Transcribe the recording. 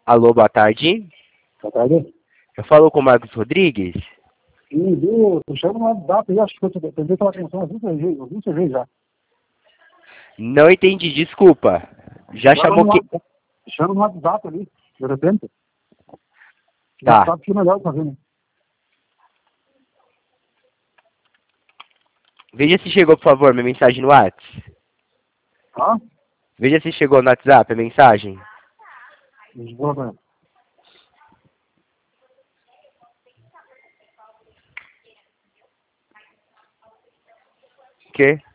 Alô, boa tarde. Boa tarde. Eu falo com o Marcos Rodrigues. Sim, viu? Eu chamo no WhatsApp aí, acho que eu tentei falar atenção às 20 vezes já. Não entendi, desculpa. Já chamou que... Chama no WhatsApp ali, de repente. O Tá. WhatsApp fica melhor pra ver, né? Veja se chegou, por favor, minha mensagem no WhatsApp. Tá? Veja se chegou no WhatsApp a mensagem. Boa tarde. O quê?